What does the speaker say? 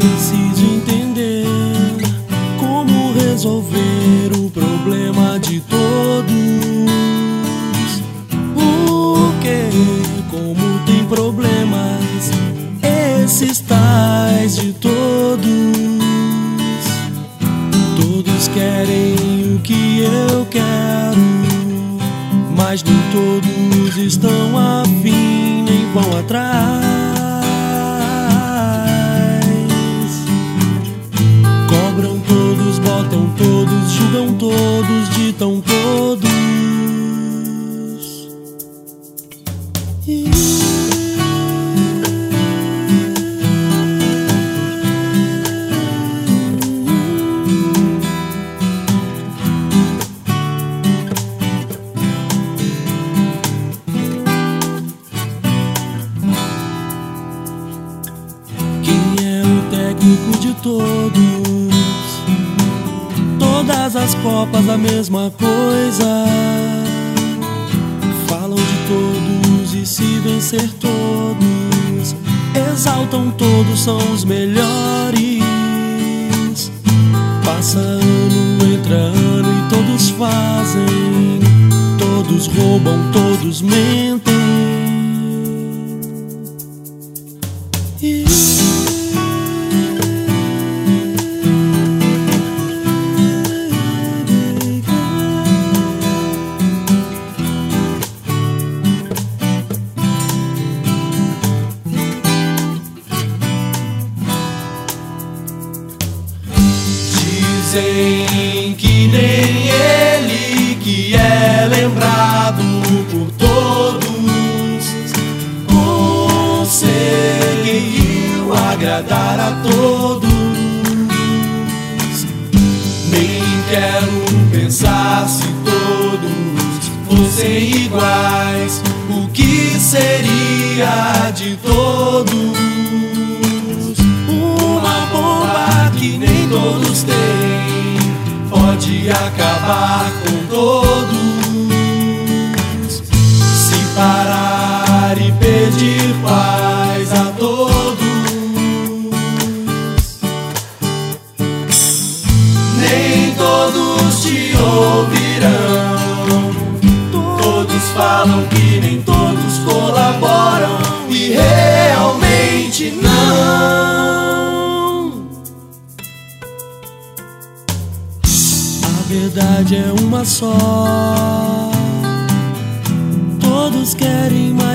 preciso entender como resolver o problema de todos. Porque, como tem problemas, esses tais de todos, todos querem o que eu quero, mas nem todos estão afim, nem vão atrás. Cobram todos, botam todos, julgam todos, ditam todos. De todos, todas as copas a mesma coisa. Falam de todos e se vencer todos, exaltam todos, são os melhores. Passa ano, entra ano e todos fazem, todos roubam, todos mentem. Dizem que nem ele, que é lembrado por todos, conseguiu agradar a todos. Nem quero pensar se todos fossem iguais, o que seria de todos? Uma bomba que nem todos têm pode acabar com todos. Se parar e pedir paz a todos, nem todos te ouvirão. Todos falam que nem todos colaboram, e realmente não. A verdade é uma só. Todos querem mais.